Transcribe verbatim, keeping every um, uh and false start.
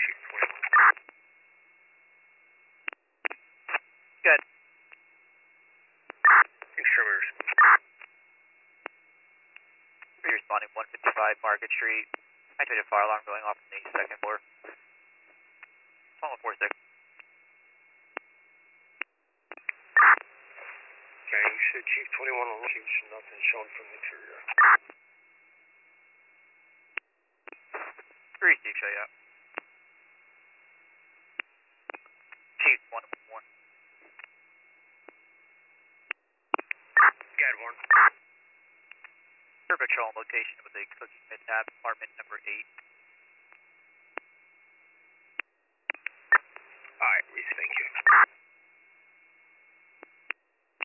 Chief twenty-one. Good. Exterminators. Three responding, one fifty-five Market Street. Activated fire alarm going off from the second floor. one one four six. Okay, you said Chief twenty-one on Chief, nothing showing from the interior. Three Chief, show you out. Chief one one. Gadwarn. Patrol location with a cooking mishap, apartment number eight.